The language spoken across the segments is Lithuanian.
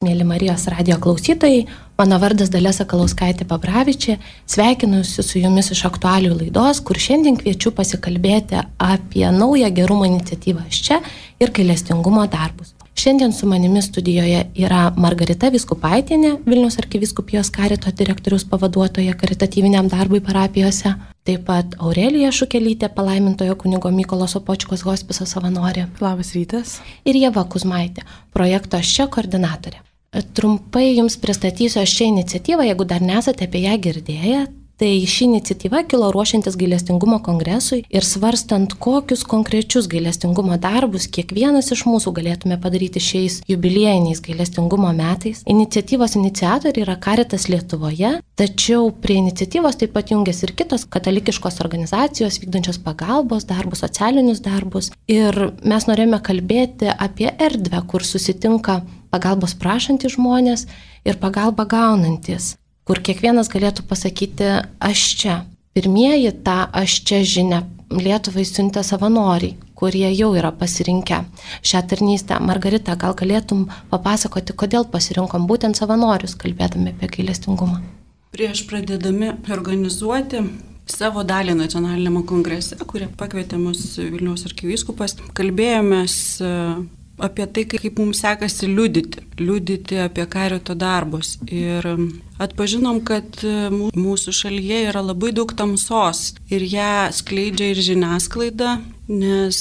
Mėly Marijos radijo klausytojai, mano vardas Dalia Sakalauskaitė-Babravičė, sveikinuosi su jumis iš aktualijų laidos, kur šiandien kviečiu pasikalbėti apie naują gerumo iniciatyvą Aš čia ir gailestingumo darbus. Šiandien su manimi studijoje yra Margarita Vyskupaitienė, Vilniaus arkivyskupijos karito direktoriaus pavaduotoja karitatyviniam darbui parapijose, taip pat Aurelija Šukelytė, palaimintojo kunigo Mykolo Sopočkos hospiso savanorė. Labas rytas. Ir Ieva Kuzmaitė, projekto Aš čia koordinatorė. Trumpai jums pristatysiu Aš čia iniciatyvą, jeigu dar nesate apie ją girdėję. Tai ši iniciatyva kilo ruošiantis gailestingumo kongresui ir svarstant, kokius konkrečius gailestingumo darbus kiekvienas iš mūsų galėtume padaryti šiais jubiliejiniais gailestingumo metais. Iniciatyvos iniciatoriai yra Caritas Lietuvoje, tačiau prie iniciatyvos taip pat jungiasi ir kitos katalikiškos organizacijos vykdančios pagalbos darbus, socialinius darbus. Ir mes norėjome kalbėti apie erdvę, kur susitinka pagalbos prašantys žmonės ir pagalbą gaunantis, kur kiekvienas galėtų pasakyti aš čia. Pirmieji tą aš čia žinią Lietuvai siuntė savanoriai, kurie jau yra pasirinkę šią tarnystę. Margarita, gal galėtum papasakoti, kodėl pasirinkom būtent savanorius, kalbėdami apie gailestingumą? Prieš pradėdami organizuoti savo dalį nacionaliniame kongrese, kurie pakvietė mus Vilniaus arkivyskupas, kalbėjomės apie tai, kaip mums sekasi liudyti apie karito darbus. Ir atpažinom, kad mūsų šalyje yra labai daug tamsos ir ją skleidžia ir žiniasklaida, nes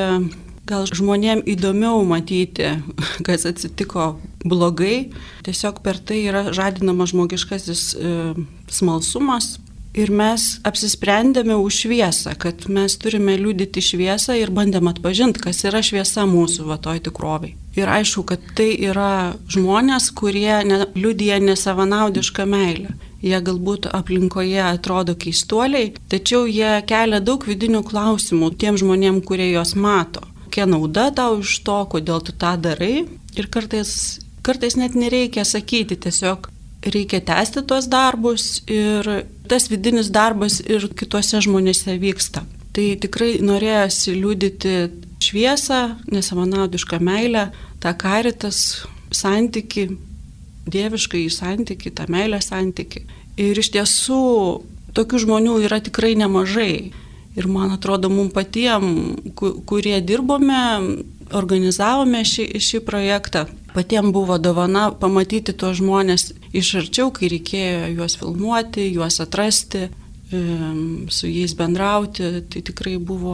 gal žmonėm įdomiau matyti, kas atsitiko blogai. Tiesiog per tai yra žadinama žmogiškasis smalsumas. Ir mes apsisprendėme už šviesą, kad mes turime liudyti šviesą ir bandėm atpažinti, kas yra šviesa mūsų toj tikroviai. Ir aišku, kad tai yra žmonės, kurie liudija nesavanaudišką meilę. Jie galbūt aplinkoje atrodo keistuoliai, tačiau jie kelia daug vidinių klausimų tiem žmonėm, kurie juos mato. Kokia nauda tau iš to, kodėl tu tą darai. Ir kartais net nereikia sakyti, tiesiog reikia tęsti tuos darbus ir tas vidinis darbas ir kituose žmonėse vyksta. Tai tikrai norėjosi liudyti šviesą, nesavanaudišką meilę, tą Caritas santykį, dieviškai santykį, tą meilę santykį. Ir iš tiesų tokių žmonių yra tikrai nemažai. Ir man atrodo, mums patiems, kurie dirbome, organizavome šį projektą, patiems buvo dovana pamatyti tuos žmonės iš arčiau, kai reikėjo juos filmuoti, juos atrasti, su jais bendrauti. Tai tikrai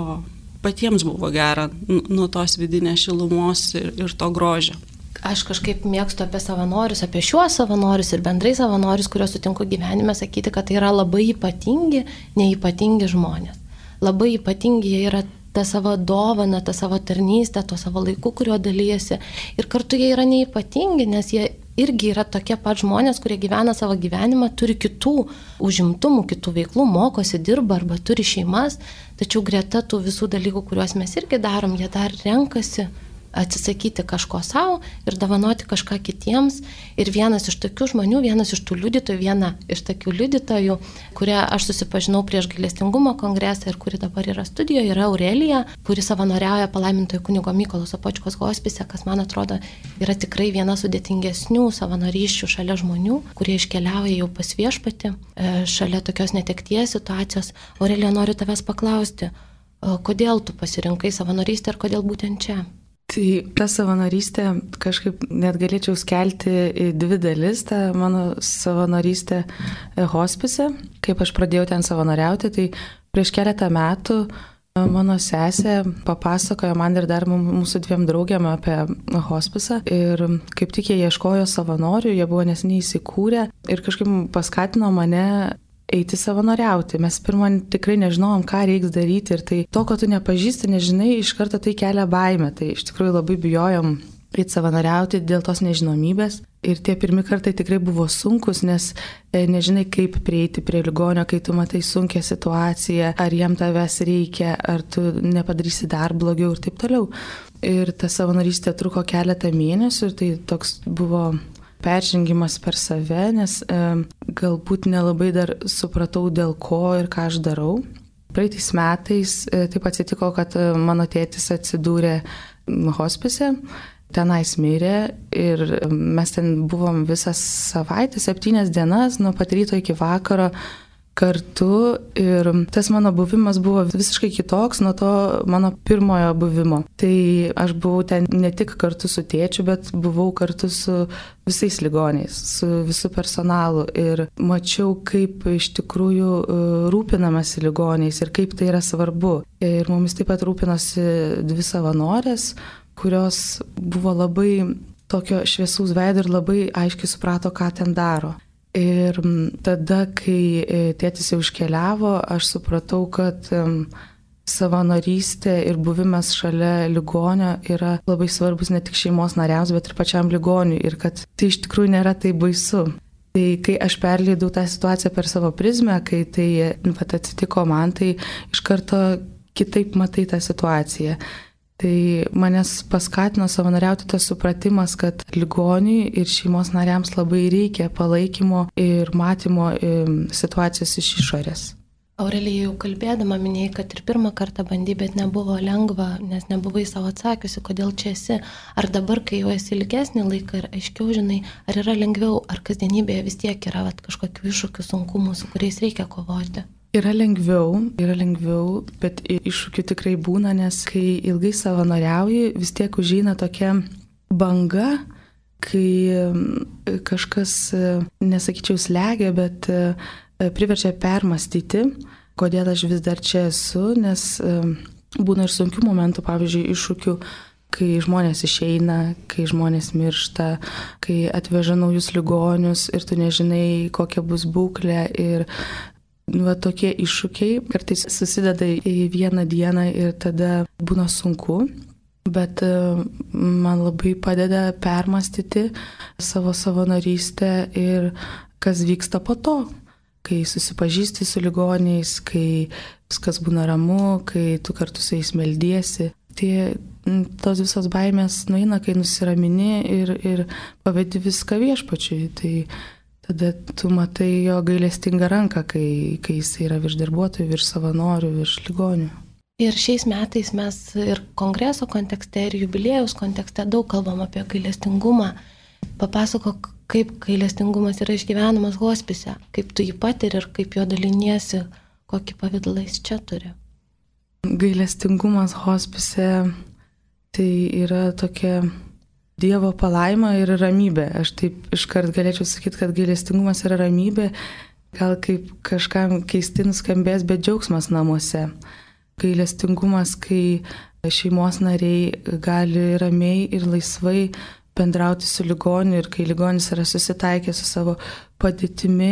patiems buvo gera nuo tos vidinės šilumos ir to grožio. Aš kažkaip mėgstu apie savanorius, apie šiuos savanorius ir bendrai savanorius, kuriuos sutinku gyvenime, sakyti, kad tai yra labai ypatingi, neypatingi žmonės. Labai ypatingi jie yra tą savo dovaną, tą savo tarnystę, tuo savo laiku, kuriuo dalyjasi. Ir kartu jie yra neypatingi, nes jie irgi yra tokie pat žmonės, kurie gyvena savo gyvenimą, turi kitų užimtumų, kitų veiklų, mokosi, dirba arba turi šeimas. Tačiau greta tų visų dalykų, kuriuos mes irgi darom, jie dar renkasi atsisakyti kažko savo ir dovanoti kažką kitiems. Ir vienas iš tokių žmonių, vienas iš tų liudytojų, viena iš tokių liudytojų, kurie aš susipažinau prieš gailestingumo kongresą ir kuri dabar yra studijoje, yra Aurelija, kuri savanoriauja palaimintojo kunigo Mykolo Sopočkos hospise, kas man atrodo yra tikrai viena sudėtingesnių savanorysčių šalia žmonių, kurie iškeliauja jau pas viešpatį, šalia tokios netekties situacijos. Aurelija, noriu tavęs paklausti, kodėl tu pasirinkai savanorystę ir kodėl būtent čia? Tai ta savanorystė kažkaip net galėčiau skelti į dvi dalis, tą mano savanorystę hospise. Kaip aš pradėjau ten savanoriauti, tai prieš keletą metų mano sesė papasakojo man ir dar mūsų dviem draugėm apie hospisą ir kaip tik jie ieškojo savanorių, jie buvo neseniai įsikūrę ir kažkaip paskatino mane eiti savanoriauti. Mes pirmą tikrai nežinojom, ką reiks daryti ir tai to, ko tu nepažįsti, nežinai, iš karto tai kelia baimę. Tai iš tikrųjų labai bijojom eiti savanoriauti dėl tos nežinomybės. Ir tie pirmi kartai tikrai buvo sunkus, nes nežinai, kaip prieiti prie ligonio, kai tu matai sunkią situaciją, ar jam tavęs reikia, ar tu nepadarysi dar blogiau ir taip toliau. Ir ta savanorystė truko keletą mėnesių ir tai toks buvo peržengimas per save, nes galbūt nelabai dar supratau, dėl ko ir ką aš darau. Praeitais metais taip atsitiko, kad mano tėtis atsidūrė hospise tenais mirė ir mes ten buvom visą savaitę, 7 dienas, nuo pat ryto iki vakaro kartu ir tas mano buvimas buvo visiškai kitoks nuo to mano pirmojo buvimo. Tai aš buvau ten ne tik kartu su tėčiu, bet buvau kartu su visais ligoniais, su visų personalu ir mačiau, kaip iš tikrųjų rūpinamasi ligoniais ir kaip tai yra svarbu. Ir mumis taip pat rūpinosi 2 savanorės, kurios buvo labai tokio šviesaus veido ir labai aiškiai suprato, ką ten daro. Ir tada, kai tėtis jau iškeliavo, aš supratau, kad savanorystė ir buvimas šalia ligonio yra labai svarbus ne tik šeimos nariams, bet ir pačiam ligoniui ir kad tai iš tikrųjų nėra taip baisu. Tai kai aš perleidau tą situaciją per savo prizmę, kai tai atsitiko man, tai iš karto kitaip matai tą situaciją. Tai manęs paskatino savanoriauti tas supratimas, kad ligoniui ir šeimos nariams labai reikia palaikymo ir matymo situacijos iš išorės. Aurelija, jau kalbėdama minėjai, kad ir pirmą kartą bandai, bet nebuvo lengva, nes nebuvai savo atsakiusi, kodėl čia esi. Ar dabar, kai jau esi ilgesnį laiką ir aiškiau žinai, ar yra lengviau, ar kasdienybėje vis tiek yra kažkokių iššūkių, sunkumų, su kuriais reikia kovoti? Yra lengviau, bet iššūkių tikrai būna, nes kai ilgai savanoriauji, vis tiek užeina tokia banga, kai kažkas, nesakyčiau, slegia, bet priverčia permastyti, kodėl aš vis dar čia esu, nes būna ir sunkių momentų, pavyzdžiui, iššūkių, kai žmonės išeina, kai žmonės miršta, kai atveža naujus ligonius ir tu nežinai, kokia bus būklė ir tokie iššūkiai kartais susideda į vieną dieną ir tada būna sunku, bet man labai padeda permastyti savo savanorystę ir kas vyksta po to, kai susipažįsti su ligoniais, kai viskas būna ramu, kai tu kartu su jais meldiesi. Tos visos baimės nueina, kai nusiramini ir pavedi viską Viešpačiui. Tai tada tu matai jo gailestingą ranką, kai jis yra virš darbuotojų, virš savanorių, virš ligonių. Ir šiais metais mes ir kongreso kontekste, ir jubiliejaus kontekste daug kalbam apie gailestingumą. Papasakok, kaip gailestingumas yra išgyvenamas hospise, kaip tu jį patiri ir kaip jo daliniesi, kokį pavidalą jis čia turi. Gailestingumas hospise tai yra tokia Dievo palaima ir ramybė. Aš taip iškart galėčiau sakyti, kad gailestingumas yra ramybė, gal kaip kažkam keistai nuskambės, bet džiaugsmas namuose. Gailestingumas, kai šeimos nariai gali ramiai ir laisvai bendrauti su ligoniu ir kai ligonis yra susitaikęs su savo padėtimi,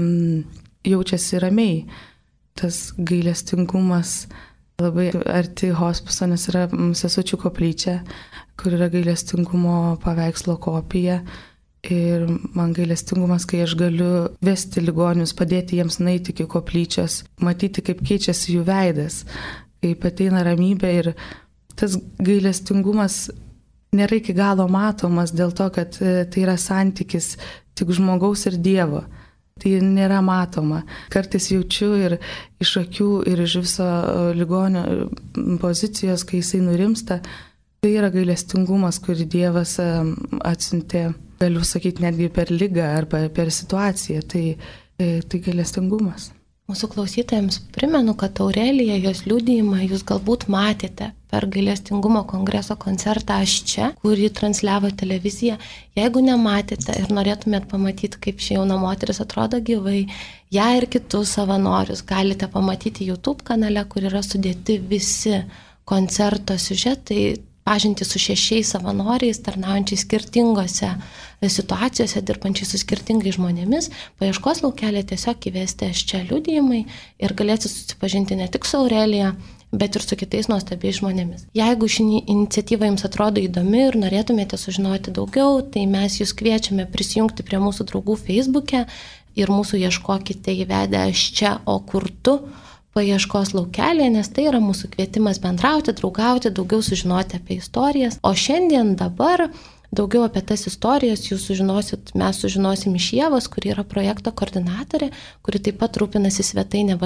jaučiasi ramiai. Tas gailestingumas labai arti hospiso, nes yra Sesučių koplyčia, kur yra gailestingumo paveikslo kopija. Ir man gailestingumas, kai aš galiu vesti ligonius, padėti jiems nueiti iki koplyčios, matyti, kaip keičiasi jų veidas, kaip ateina ramybė. Ir tas gailestingumas nėra iki galo matomas dėl to, kad tai yra santykis tik žmogaus ir Dievo. Tai nėra matoma. Kartais jaučiu ir iš akių, ir iš viso ligonio pozicijos, kai jisai nurimsta. Tai yra gailestingumas, kurį Dievas atsiuntė, galiu sakyti, netgi per ligą arba per situaciją. Tai gailestingumas. Mūsų klausytojams primenu, kad Aurelija, jos liudijimą jūs galbūt matėte per gailestingumo kongreso koncertą Aš čia, kurį transliavo televizija. Jeigu nematėte ir norėtumėt pamatyti, kaip ši jauna moteris atrodo gyvai, ją ir kitus savanorius galite pamatyti YouTube kanale, kur yra sudėti visi koncerto siužetai, pažinti su 6 savanoriais, tarnaujančiais skirtingose situacijose, dirbančiais su skirtingais žmonėmis. Paieškos laukelė tiesiog įvesti Aš čia liudijimai ir galėsite susipažinti ne tik su Aurelija, bet ir su kitais nuostabiais žmonėmis. Jeigu ši iniciatyva jums atrodo įdomi ir norėtumėte sužinoti daugiau, tai mes jūs kviečiame prisijungti prie mūsų draugų Facebook'e ir mūsų ieškokite įvedę Aš čia, o kur tu paieškos laukelėje, nes tai yra mūsų kvietimas bendrauti, draugauti, daugiau sužinoti apie istorijas. O šiandien dabar daugiau apie tas istorijas jūs sužinosit, mes sužinosim iš Ievos, kuri yra projekto koordinatorė, kuri taip pat rūpinasi svetainė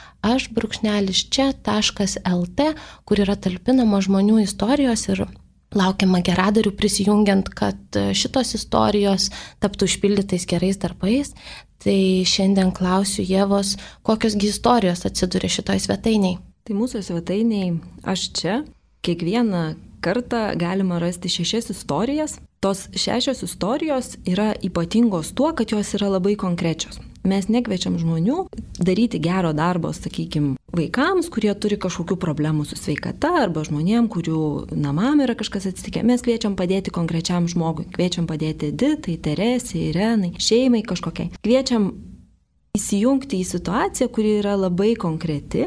www.aš_čia.lt, kur yra talpinamos žmonių istorijos ir Laukiama geradarių prisijungiant, kad šitos istorijos taptų užpildytais gerais darbais. Tai šiandien klausiu Ievos, kokiosgi istorijos atsiduria šitoj svetainiai. Tai mūsų svetainiai Aš čia kiekvieną kartą galima rasti 6 istorijas. Tos 6 istorijos yra ypatingos tuo, kad jos yra labai konkrečios. Mes nekviečiam žmonių daryti gero darbo, sakykime, vaikams, kurie turi kažkokių problemų su sveikata, arba žmonėm, kurių namam yra kažkas atsitikę. Mes kviečiam padėti konkrečiam žmogui. Kviečiam padėti Editai, Teresei, Irenai, šeimai kažkokiai. Kviečiam įsijungti į situaciją, kuri yra labai konkreti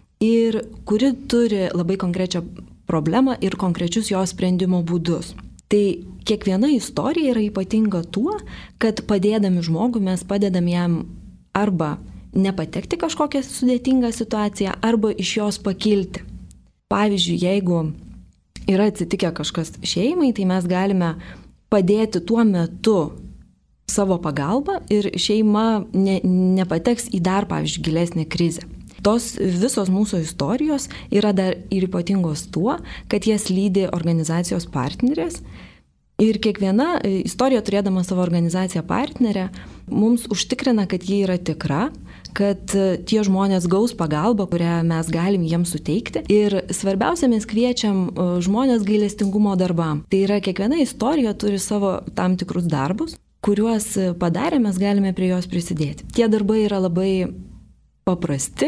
ir kuri turi labai konkrečią problemą ir konkrečius jos sprendimo būdus. Tai kiekviena istorija yra ypatinga tuo, kad padėdami žmogui mes padedam jam arba nepatekti kažkokią sudėtingą situaciją, arba iš jos pakilti. Pavyzdžiui, jeigu yra atsitikę kažkas šeimai, tai mes galime padėti tuo metu savo pagalbą ir šeima nepateks į dar, pavyzdžiui, gilesnę krizę. Tos visos mūsų istorijos yra dar ir ypatingos tuo, kad jas lydi organizacijos partnerės. Ir kiekviena istorija, turėdama savo organizaciją partnerę, mums užtikrina, kad ji yra tikra, kad tie žmonės gaus pagalbą, kurią mes galim jiems suteikti. Ir svarbiausia, mes kviečiam žmonės gailestingumo darbam. Tai yra, kiekviena istorija turi savo tam tikrus darbus, kuriuos padarę mes galime prie jos prisidėti. Tie darbai yra labai paprasti,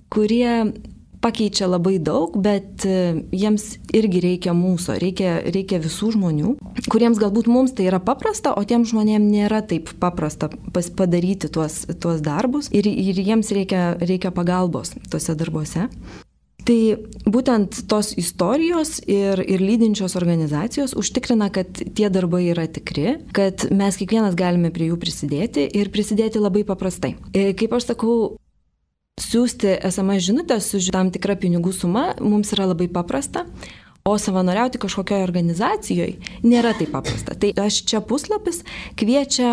kurie pakeičia labai daug, bet jiems irgi reikia mūsų, reikia visų žmonių, kuriems galbūt mums tai yra paprasta, o tiems žmonėms nėra taip paprasta padaryti tuos darbus ir jiems reikia pagalbos tuose darbuose. Tai būtent tos istorijos ir lydinčios organizacijos užtikrina, kad tie darbai yra tikri, kad mes kiekvienas galime prie jų prisidėti ir prisidėti labai paprastai. Kaip aš sakau, siūsti SMS žinutės su tam tikra pinigų suma mums yra labai paprasta, o savanoriauti kažkokioje organizacijoje nėra taip paprasta. Tai Aš čia puslapis kviečia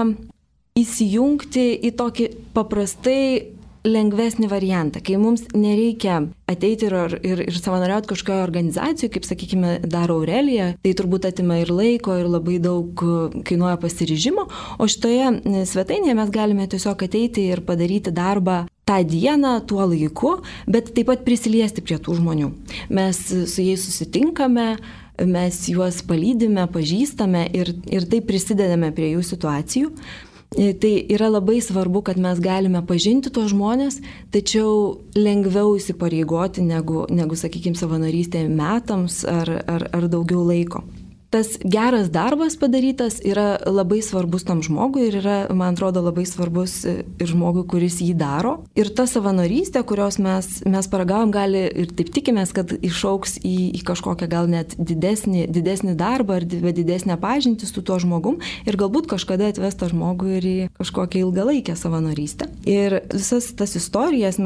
įsijungti į tokį paprastai lengvesnį variantą, kai mums nereikia ateiti ir savanoriauti kažkokioje organizacijoje, kaip, sakykime, daro Aurelija, tai turbūt atima ir laiko, ir labai daug kainuoja pasiryžimo, o šitoje svetainėje mes galime tiesiog ateiti ir padaryti darbą tą dieną, tuo laiku, bet taip pat prisiliesti prie tų žmonių. Mes su jais susitinkame, mes juos palydime, pažįstame ir taip prisidedame prie jų situacijų. Tai yra labai svarbu, kad mes galime pažinti tos žmonės, tačiau lengviau įsipareigoti negu sakykime, savanorystė metams ar daugiau laiko. Tas geras darbas padarytas yra labai svarbus tam žmogui ir yra, man atrodo, labai svarbus ir žmogui, kuris jį daro. Ir ta savanorystė, kurios mes paragavom, gali ir taip tikimės, kad išauks į kažkokią gal net didesnį darbą ar didesnę pažintį su tuo žmogum ir galbūt kažkada atves tą žmogų ir į kažkokią ilgalaikę savanorystę. Ir visas tas istorijas,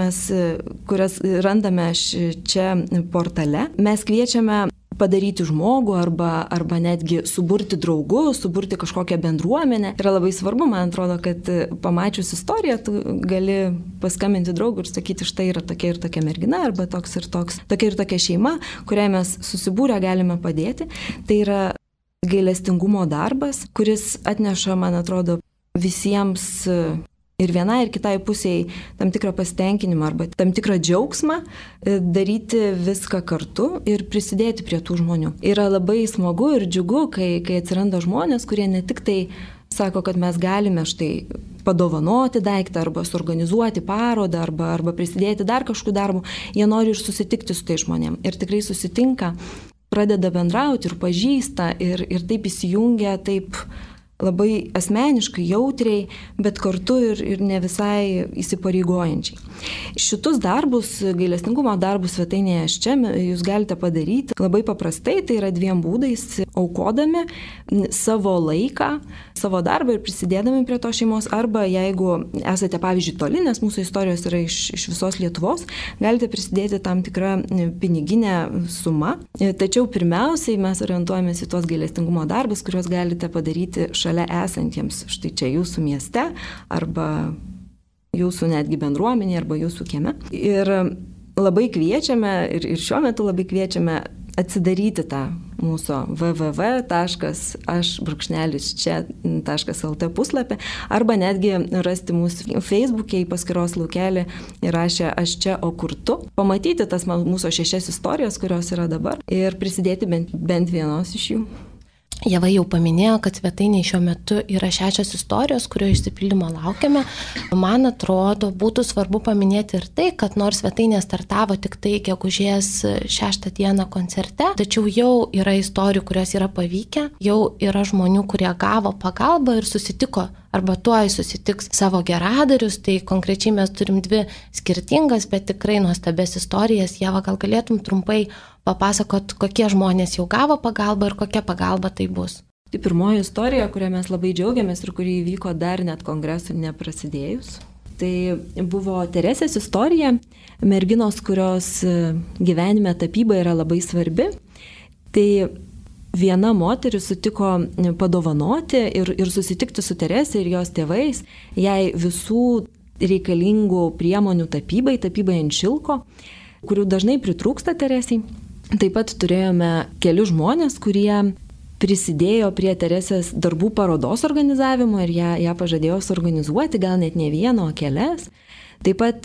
kurias randame čia portale, mes kviečiame padaryti žmogų arba netgi suburti draugus, suburti kažkokią bendruomenę. Yra labai svarbu, man atrodo, kad pamačius istoriją, tu gali paskambinti draugui ir sakyti, štai yra tokia ir tokia mergina, arba toks ir toks, tokia ir tokia šeima, kuriai mes susibūrę galime padėti. Tai yra gailestingumo darbas, kuris atneša, man atrodo, visiems ir vienai ir kitai pusiai tam tikrą pasitenkinimą arba tam tikrą džiaugsmą daryti viską kartu ir prisidėti prie tų žmonių. Yra labai smagu ir džiugu, kai atsiranda žmonės, kurie ne tik tai sako, kad mes galime štai padovanoti daiktą arba suorganizuoti parodą arba prisidėti dar kažkokiu darbu, jie nori ir susitikti su tai žmonėm. Ir tikrai susitinka, pradeda bendrauti ir pažįsta ir taip įsijungia, taip labai asmeniškai, jautriai, bet kartu ir ne visai įsipareigojančiai. Šitus darbus, gailestingumo darbus svetainėje Aš čia jūs galite padaryti labai paprastai, tai yra 2 būdais, aukodami savo laiką, savo darbą ir prisidėdami prie to šeimos, arba jeigu esate, pavyzdžiui, toli, nes mūsų istorijos yra iš visos Lietuvos, galite prisidėti tam tikrą piniginę sumą. Tačiau pirmiausiai mes orientuojamės į tuos gailestingumo darbus, kuriuos galite padaryti šalia esantiems, štai čia jūsų mieste, arba jūsų netgi bendruomenė, arba jūsų kieme. Ir labai kviečiame, ir šiuo metu labai kviečiame atsidaryti tą mūsų www.aš_čia.lt puslapį arba netgi rasti mūsų Facebook'e į paskyros laukelį įrašę Aš čia, o kur tu. Pamatyti tas mūsų 6 istorijas, kurios yra dabar ir prisidėti bent vienos iš jų. Ieva jau paminėjo, kad svetainėje šiuo metu yra 6 istorijos, kurio išsipildymo laukiame. Man atrodo, būtų svarbu paminėti ir tai, kad nors svetainė startavo tik tai gegužės 6 dieną koncerte, tačiau jau yra istorijų, kurios yra pavykę, jau yra žmonių, kurie gavo pagalbą ir susitiko arba tuoj susitiks savo geradarius, tai konkrečiai mes turim 2 skirtingas, bet tikrai nuostabes istorijas. Ieva, gal galėtum trumpai papasakot, kokie žmonės jau gavo pagalbą ir kokia pagalba tai bus? Tai pirmoji istorija, kurią mes labai džiaugiamės ir kuri įvyko dar net kongresui neprasidėjus. Tai buvo Teresės istorija, merginos, kurios gyvenime tapyba yra labai svarbi. Tai viena moteris sutiko padovanoti ir susitikti su Teresė ir jos tėvais, jai visų reikalingų priemonių tapybai ant šilko, kurių dažnai pritrūksta Teresiai. Taip pat turėjome kelius žmonės, kurie prisidėjo prie Teresės darbų parodos organizavimo ir ją pažadėjo suorganizuoti, gal net ne vieną, o kelias. Taip pat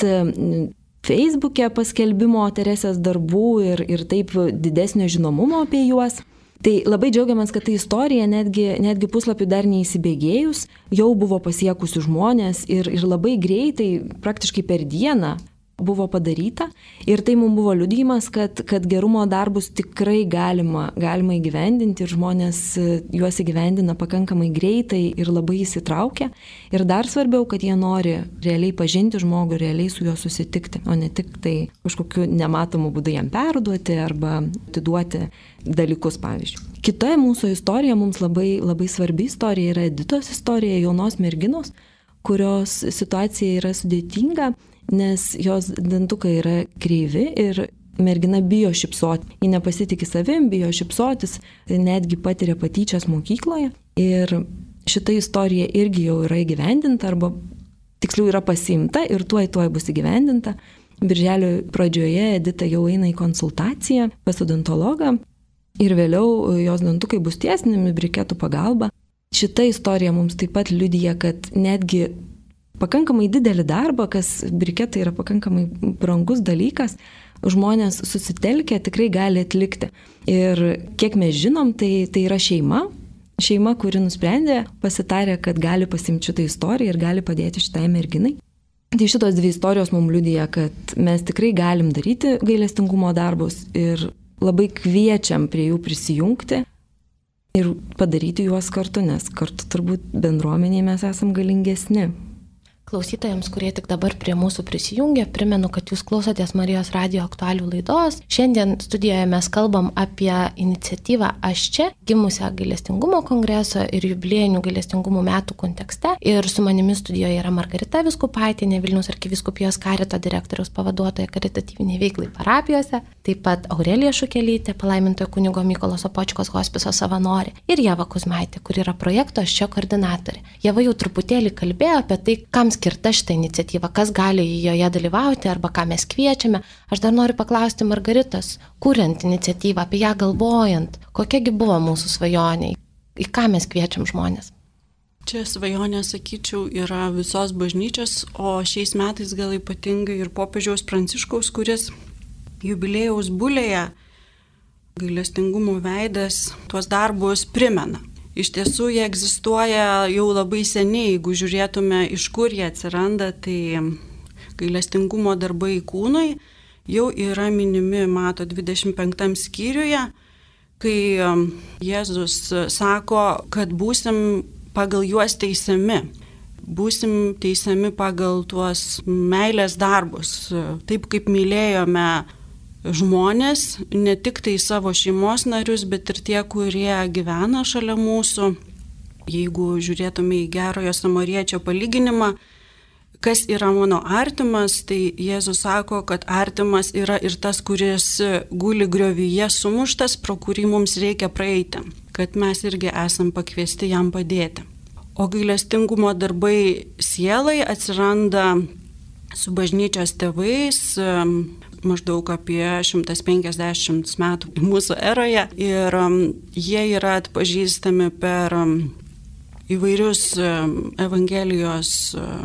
Facebook'e paskelbimo Teresės darbų ir taip didesnio žinomumo apie juos. Tai labai džiaugiamės, kad ta istorija netgi puslapių dar neįsibėgėjus, jau buvo pasiekusi žmonės ir labai greitai, praktiškai per dieną, buvo padaryta ir tai mums buvo liudijimas, kad gerumo darbus tikrai galima įgyvendinti ir žmonės juos įgyvendina pakankamai greitai ir labai įsitraukia. Ir dar svarbiau, kad jie nori realiai pažinti žmogų, realiai su juo susitikti, o ne tik tai kažkokiu nematomu būdu jam perduoti arba atiduoti dalykus, pavyzdžiui. Kita mūsų istorija, mums labai, labai svarbi istorija yra Editos istorija, jaunos merginos, kurios situacija yra sudėtinga, nes jos dantukai yra kreivi ir mergina bijo šypsoti. Ji nepasitikė savim, bijo šypsotis, netgi patiria patyčias mokykloje. Ir šita istorija irgi jau yra įgyvendinta, arba tiksliau yra pasiimta ir tuoj bus įgyvendinta. Birželio pradžioje Edita jau eina į konsultaciją pas odontologą ir vėliau jos dantukai bus tiesinami briketų pagalba. Šita istorija mums taip pat liudija, kad netgi pakankamai didelį darbą, kas briketai yra pakankamai brangus dalykas, žmonės susitelkę tikrai gali atlikti. Ir kiek mes žinom, tai yra šeima, kuri nusprendė, pasitarė, kad gali pasimti šitą istoriją ir gali padėti šitai merginai. Tai šitos 2 istorijos mums liudija, kad mes tikrai galim daryti gailestingumo darbus ir labai kviečiam prie jų prisijungti ir padaryti juos kartu, nes kartu turbūt bendruomenėje mes esam galingesni. Klausytojams, kurie tik dabar prie mūsų prisijungia, primenu, kad jūs klausotės Marijos radijo aktualių laidos. Šiandien studijoje mes kalbam apie iniciatyvą Aš čia, gimusią gailestingumo kongreso ir jubiliejinių gailestingumo metų kontekste. Ir su manimi studijoje yra Margarita Vyskupaitienė, Vilniaus arkivyskupijos karito direktoriaus pavaduotoja karitatyviniai veiklai parapijose, taip pat Aurelija Šukelytė, palaimintojo kunigo Mykolo Sopočkos hospiso savanorė, ir Ieva Kuzmaitė, kuri yra projekto Aš čia koordinatorė. Ieva jau truputėlį kalbėjo apie tai, kam skirta šitą iniciatyvą, kas gali joje dalyvauti arba ką mes kviečiame. Aš dar noriu paklausti Margaritos, kuriant iniciatyvą, apie ją galvojant, kokiagi buvo mūsų svajonė, į ką mes kviečiam žmonės. Čia svajonė, sakyčiau, yra visos bažnyčios, o šiais metais gal ypatingai ir popiežiaus Pranciškaus, kuris jubiliejaus bulėje gailestingumo veidas tuos darbus primena. Iš tiesų jie egzistuoja jau labai seniai, jeigu žiūrėtume, iš kur jie atsiranda, tai gailestingumo darbai kūnui jau yra minimi, mato, 25 skyriuje, kai Jėzus sako, kad būsim pagal juos teisiami. Būsim teisiami pagal tuos meilės darbus, taip kaip mylėjome žmonės, ne tik tai savo šeimos narius, bet ir tie, kurie gyvena šalia mūsų. Jeigu žiūrėtume į gerojo samariečio palyginimą, kas yra mano artimas, tai Jėzus sako, kad artimas yra ir tas, kuris guli griovyje sumuštas, pro kurį mums reikia praeiti, kad mes irgi esam pakviesti jam padėti. O gailestingumo darbai sielai atsiranda su bažnyčios tėvais, maždaug apie 150 metų mūsų eroje. Ir jie yra atpažįstami per įvairius Evangelijos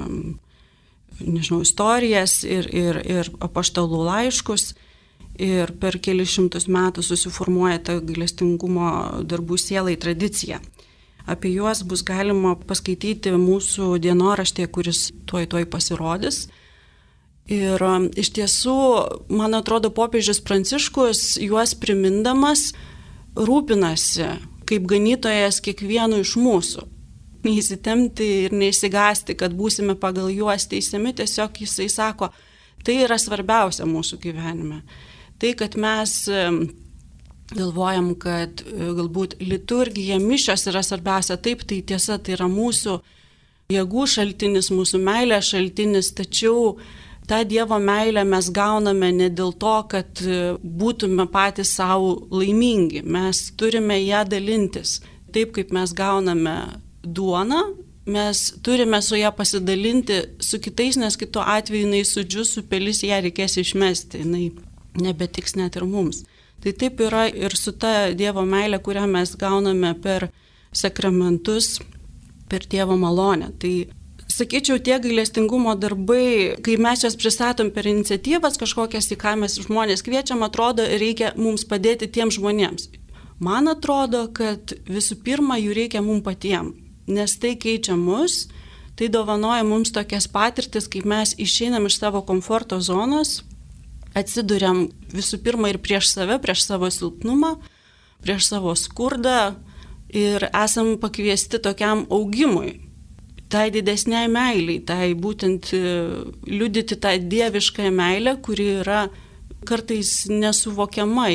istorijas ir apaštalų laiškus. Ir per kelius šimtus metų susiformuoja ta gailestingumo darbų sielai tradicija. Apie juos bus galima paskaityti mūsų dienoraštyje, kuris tuoj pasirodys. Ir iš tiesų, man atrodo, popiežius Pranciškus juos primindamas rūpinasi kaip ganytojas kiekvienu iš mūsų. Neįsitemti ir neįsigasti, kad būsime pagal juos teisiami, tiesiog jisai sako, tai yra svarbiausia mūsų gyvenime. Tai, kad mes galvojam, kad galbūt liturgija, mišios yra svarbiausia, taip, tai tiesa, tai yra mūsų jėgų šaltinis, mūsų meilės šaltinis, tačiau tą Dievo meilę mes gauname ne dėl to, kad būtume patys savo laimingi, mes turime ją dalintis. Taip, kaip mes gauname duoną, mes turime su ją pasidalinti su kitais, nes kitu atveju jinai sudžius, supelis, ją reikės išmesti, jinai nebetiks net ir mums. Tai taip yra ir su ta Dievo meilė, kurią mes gauname per sakramentus, per Dievo malonę. Tai sakyčiau, tie gailestingumo darbai, kai mes jas pristatom per iniciatyvas kažkokias, į ką mes žmonės kviečiam, atrodo, reikia mums padėti tiems žmonėms. Man atrodo, kad visų pirma, jų reikia mums patiems, nes tai keičia mus, tai dovanoja mums tokias patirtis, kaip mes išeinam iš savo komforto zonos, atsiduriam visų pirma ir prieš save, prieš savo silpnumą, prieš savo skurdą ir esam pakviesti tokiam augimui, tai didesniai meiliai, tai būtent liudyti tą dievišką meilę, kuri yra kartais nesuvokiama,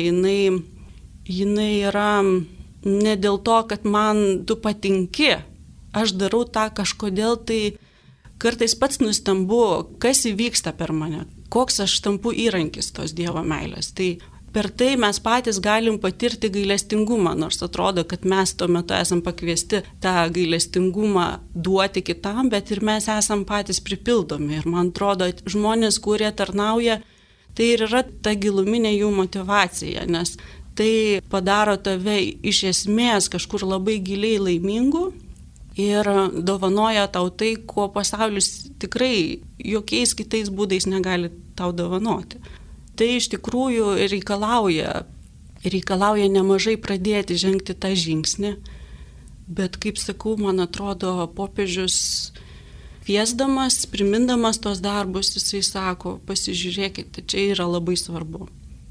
jinai yra ne dėl to, kad man tu patinki, aš darau tą kažkodėl, tai kartais pats nustembu, kas įvyksta per mane. Koks aš tampu įrankis tos Dievo meilės. Tai per tai mes patys galim patirti gailestingumą, nors atrodo, kad mes tuo metu esam pakviesti tą gailestingumą duoti kitam, bet ir mes esam patys pripildomi. Ir man atrodo, žmonės, kurie tarnauja, tai ir yra ta giluminė jų motyvacija, nes tai padaro tave iš esmės kažkur labai giliai laimingų ir dovanoja tau tai, ko pasaulis tikrai jokiais kitais būdais negali tau dovanoti. Tai iš tikrųjų reikalauja nemažai pradėti žengti tą žingsnį, bet kaip sakau, man atrodo, popiežius kviesdamas, primindamas tos darbus, jisai sako, pasižiūrėkite, čia yra labai svarbu.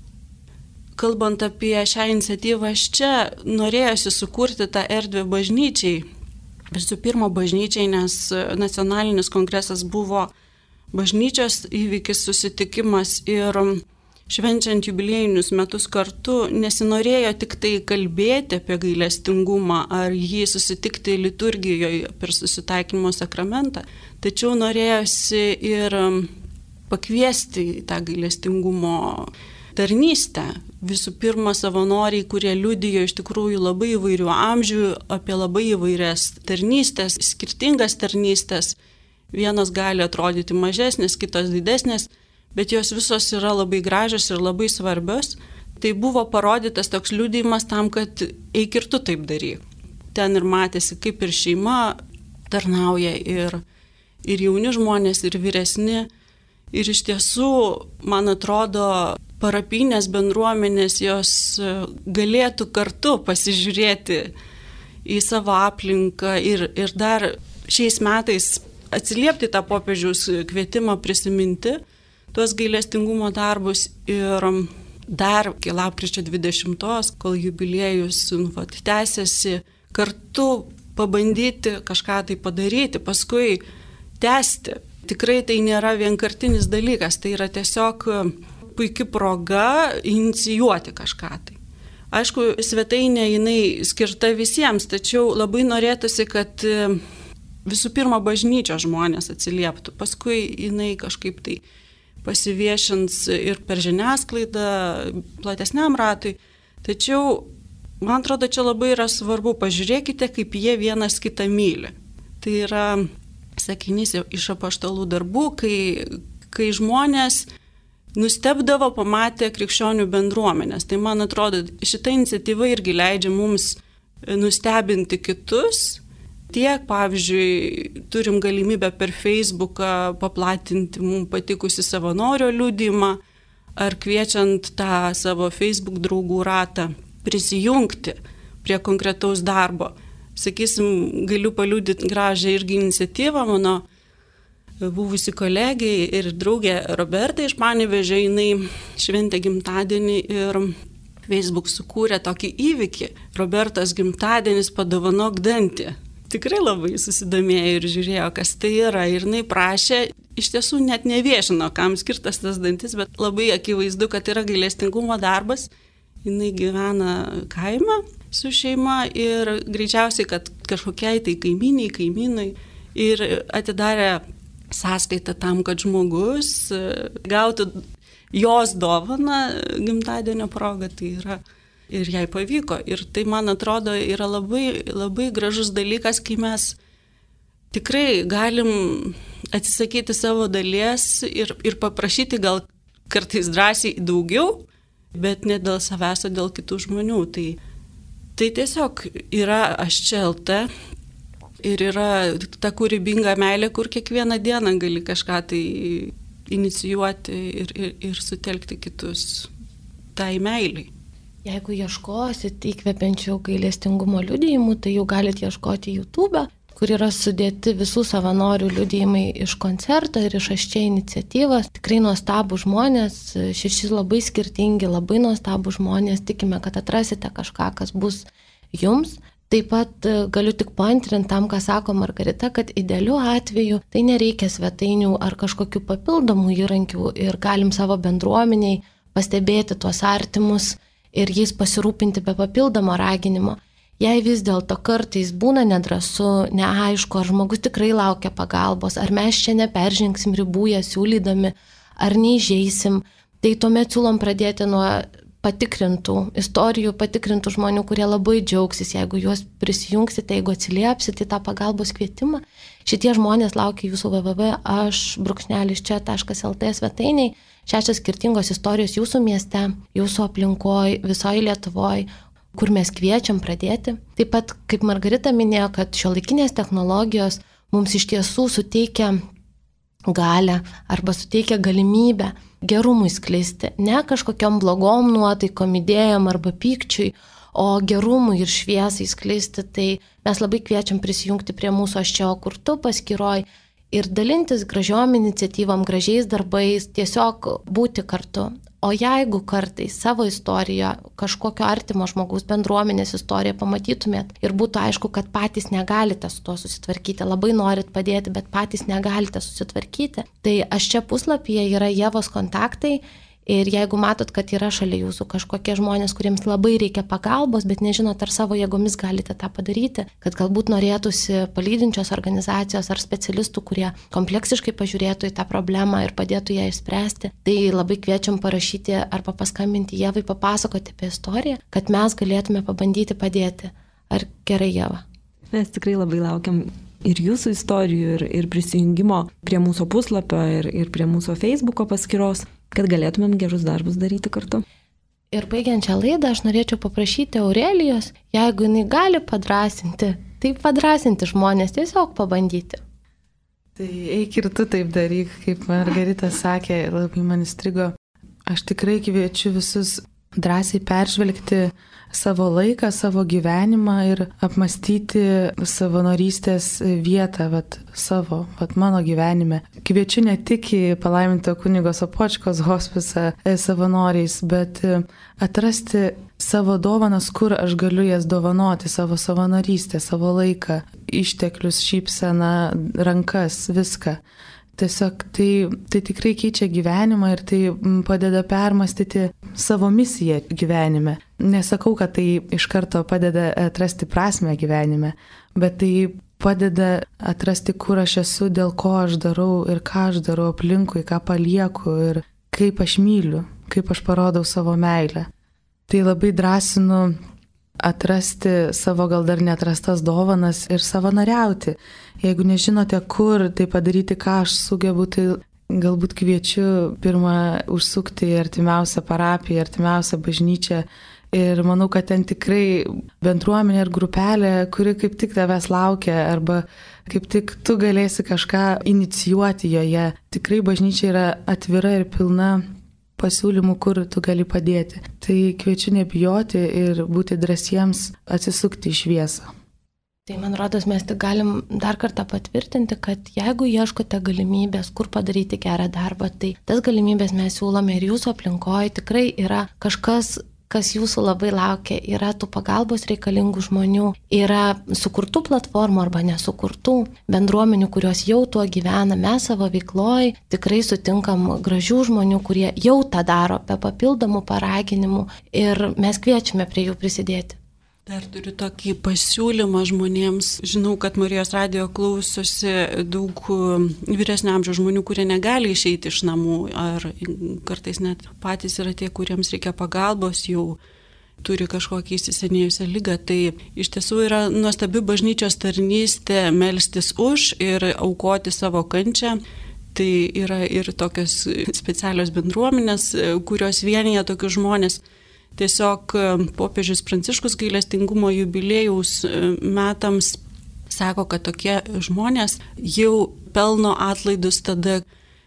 Kalbant apie šią iniciatyvą, aš čia norėjusi sukurti tą erdvę bažnyčiai. Visų pirma, bažnyčiai, nes nacionalinis kongresas buvo bažnyčios įvykis, susitikimas ir švenčiant jubiliejinius metus kartu nesinorėjo tik tai kalbėti apie gailestingumą ar jį susitikti liturgijoje per susitaikymo sakramentą, tačiau norėjosi ir pakviesti į tą gailestingumo tarnystę. Visų pirma, savanoriai, kurie liudijo iš tikrųjų labai įvairių amžių, apie labai įvairias tarnystės, skirtingas tarnystės. Vienos gali atrodyti mažesnės, kitos didesnės, bet jos visos yra labai gražios ir labai svarbios. Tai buvo parodytas toks liudijimas tam, kad eik ir tu taip daryk. Ten ir matėsi, kaip ir šeima tarnauja ir jauni žmonės, ir vyresni. Ir iš tiesų, man atrodo, parapinės bendruomenės jos galėtų kartu pasižiūrėti į savo aplinką ir dar šiais metais atsiliepti tą popiežiaus kvietimą prisiminti tuos gailestingumo darbus ir dar iki lapkričio 20, kol jubiliejus tęsiasi, kartu pabandyti kažką tai padaryti, paskui tęsti. Tikrai tai nėra vienkartinis dalykas, tai yra tiesiog puikia proga inicijuoti kažką tai. Aišku, svetainė jinai skirta visiems, tačiau labai norėtųsi, kad visų pirma bažnyčios žmonės atsilieptų, paskui jinai kažkaip tai pasiviešins ir per žiniasklaidą platesniam ratui. Tačiau, man atrodo, čia labai yra svarbu, pažiūrėkite, kaip jie vienas kitą myli. Tai yra sakinys iš apaštalų darbų, kai žmonės nustebdavo pamatę krikščionių bendruomenės. Tai man atrodo, šita iniciatyva irgi leidžia mums nustebinti kitus. Tiek, pavyzdžiui, turim galimybę per Facebooką paplatinti mums patikusi savanorio liudijimą, ar kviečiant tą savo Facebook draugų ratą prisijungti prie konkretaus darbo. Sakysim, galiu paliudyti gražią irgi iniciatyvą, mano buvusi kolegė ir draugė Roberta iš Panevėžio, jinai šventė gimtadienį ir Facebook sukūrė tokį įvykį. Robertos gimtadienis padovanok dantį. Tikrai labai susidomėjo ir žiūrėjo, kas tai yra. Ir jinai prašė, iš tiesų net neviešino, kam skirtas tas dantis, bet labai akivaizdu, kad yra gailestingumo darbas. Jinai gyvena kaime su šeima ir greičiausiai, kad kažkokiai tai kaimynai ir atidarė sąskaitą tam, kad žmogus gautų jos dovaną gimtadienio progą, tai yra ir jai pavyko. Ir tai, man atrodo, yra labai, labai gražus dalykas, kai mes tikrai galim atsisakyti savo dalies ir paprašyti gal kartais drąsiai daugiau, bet ne dėl savęs, o dėl kitų žmonių. Tai tiesiog yra Aš čia LT ir yra ta kūrybinga meilė, kur kiekvieną dieną gali kažką tai inicijuoti ir sutelkti kitus tai meiliai. Jeigu ieškosit įkvepiančių gailestingumo liudijimų, tai jau galite ieškoti YouTube, kur yra sudėti visų savanorių liudijimai iš koncerto ir iš Aš čia iniciatyvos. Tikrai nuostabų žmonės, 6 labai skirtingi, labai nuostabų žmonės. Tikime, kad atrasite kažką, kas bus jums. Taip pat galiu tik paantrinti tam, ką sako Margarita, kad idealiu atveju tai nereikia svetainių ar kažkokių papildomų įrankių ir galim savo bendruomeniai pastebėti tuos artimus ir jais pasirūpinti be papildomo raginimo. Jei vis dėlto kartais būna nedrąsu, neaišku, ar žmogus tikrai laukia pagalbos, ar mes čia neperžengsim ribų ją siūlydami, ar neįžeisim, tai tuomet siūlom pradėti nuo patikrintų istorijų, patikrintų žmonių, kurie labai džiaugsis, jeigu juos prisijungsite, jeigu atsiliepsite į tą pagalbos kvietimą. Šitie žmonės laukia jūsų www.aš_čia.lt svetainiai. 6 skirtingos istorijos jūsų mieste, jūsų aplinkoje, visoje Lietuvoje, kur mes kviečiam pradėti. Taip pat, kaip Margarita minėjo, kad šiuolaikinės technologijos mums iš tiesų suteikia galę arba suteikia galimybę gerumui sklisti, ne kažkokiom blogom nuotaikom, idėjom arba pykčiui, o gerumui ir šviesai sklisti. Tai mes labai kviečiam prisijungti prie mūsų Aš čia, o kur tu paskyroj ir dalintis gražiom iniciatyvom, gražiais darbais, tiesiog būti kartu. O jeigu kartais savo istoriją, kažkokio artimo žmogaus bendruomenės istoriją pamatytumėt ir būtų aišku, kad patys negalite su tuo susitvarkyti, labai norit padėti, bet patys negalite susitvarkyti, tai Aš čia puslapyje yra Ievos kontaktai ir jeigu matot, kad yra šalia jūsų kažkokie žmonės, kuriems labai reikia pagalbos, bet nežinot, ar savo jėgomis galite tą padaryti, kad galbūt norėtųsi palydinčios organizacijos ar specialistų, kurie kompleksiškai pažiūrėtų į tą problemą ir padėtų ją išspręsti, tai labai kviečiam parašyti arba paskambinti Ievai, papasakoti apie istoriją, kad mes galėtume pabandyti padėti. Ar gerai, Ieva? Mes tikrai labai laukiam ir jūsų istorijų, ir prisijungimo prie mūsų puslapio, ir prie mūsų Facebooko paskyros, kad galėtumėm gerus darbus daryti kartu. Ir baigiančią laidą aš norėčiau paprašyti Aurelijos, jeigu jinai gali padrasinti, tai padrasinti žmonės, tiesiog pabandyti. Tai eik ir tu taip daryk, kaip Margarita sakė, labai man įstrigo. Aš tikrai kviečiu visus drąsiai peržvelgti savo laiką, savo gyvenimą ir apmastyti savanorystės vietą, mano gyvenime. Kviečiu ne tik į palaiminto kunigo Sopočkos hospisą savanoriais, bet atrasti savo dovanas, kur aš galiu jas dovanoti, savo savanorystę, savo laiką, išteklius, šypseną, rankas, viską. Tiesiog tai tikrai keičia gyvenimą ir tai padeda permastyti savo misiją gyvenime. Nesakau, kad tai iš karto padeda atrasti prasmę gyvenime, bet tai padeda atrasti, kur aš esu, dėl ko aš darau ir ką aš darau aplinkui, ką palieku ir kaip aš myliu, kaip aš parodau savo meilę. Tai labai drąsinu atrasti savo gal dar neatrastas dovanas ir savanoriauti. Jeigu nežinote kur tai padaryti, ką aš sugebu, tai galbūt kviečiu pirmą užsukti į artimiausią parapiją, artimiausią bažnyčią. Ir manau, kad ten tikrai bendruomenė ir grupelė, kuri kaip tik tavęs laukia, arba kaip tik tu galėsi kažką inicijuoti joje. Tikrai bažnyčia yra atvira ir pilna pasiūlymų, kur tu gali padėti. Tai kviečiu nebijoti ir būti drąsiems atsisukti į šviesą. Tai man rodos, mes tik galim dar kartą patvirtinti, kad jeigu ieškote galimybės, kur padaryti gerą darbą, tai tas galimybės mes siūlome ir jūsų aplinkoje tikrai yra kažkas, kas jūsų labai laukia, yra tų pagalbos reikalingų žmonių, yra sukurtų platformų arba nesukurtų bendruomenių, kurios jau tuo gyvena. Mes savo veikloj tikrai sutinkam gražių žmonių, kurie jau tą daro be papildomų paraginimų ir mes kviečiame prie jų prisidėti. Dar turiu tokį pasiūlymą žmonėms. Žinau, kad Marijos radijo klausosi daug vyresnio amžiaus žmonių, kurie negali išeiti iš namų, ar kartais net patys yra tie, kuriems reikia pagalbos, jau turi kažkokią įsisenėjusią ligą. Tai iš tiesų yra nuostabi bažnyčios tarnystė melstis už ir aukoti savo kančią. Tai yra ir tokios specialios bendruomenės, kurios vienyje tokius žmonės. Tiesiog popiežius Pranciškus gailestingumo jubiliejaus metams sako, kad tokie žmonės jau pelno atlaidus tada,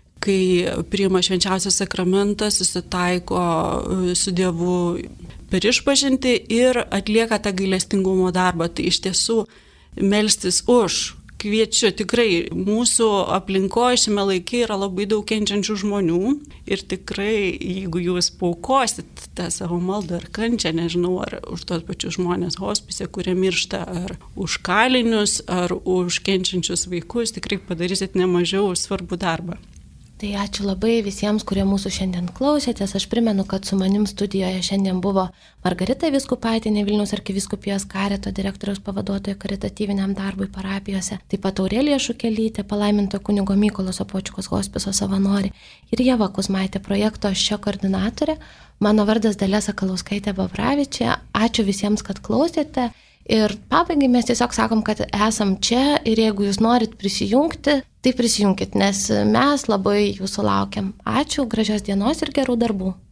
kai priima švenčiausias sakramentas, susitaiko su Dievu per išpažintį ir atlieka tą gailestingumo darbą. Tai iš tiesų melstis už. Kviečiu, tikrai mūsų aplinkoje šiame laikė yra labai daug kenčiančių žmonių ir tikrai, jeigu jūs paukosit tą savo maldą ar kančią, nežinau, ar už tos pačius žmonės hospise, kurie miršta, ar už kalinius, ar už kenčiančius vaikus, tikrai padarysit nemažiau svarbų darbą. Tai ačiū labai visiems, kurie mūsų šiandien klausėtės. Aš primenu, kad su manim studijoje šiandien buvo Margarita Vyskupaitienė, Vilniaus arkivyskupijos karito direktoriaus pavaduotoja karitatyviniam darbui parapijose, taip pat Aurelija Šukelytė, palaiminto kunigo Mykolo Sopočkos hospiso savanorė ir Ieva Kuzmaitė, projekto Šio koordinatorė. Mano vardas Dalia Sakalauskaitė Babravičė. Ačiū visiems, kad klausėte. Ir pabaigai mes tiesiog sakom, kad esam čia ir jeigu jūs norit prisijungti, tai prisijunkit, nes mes labai jūsų laukiam. Ačiū, gražios dienos ir gerų darbų.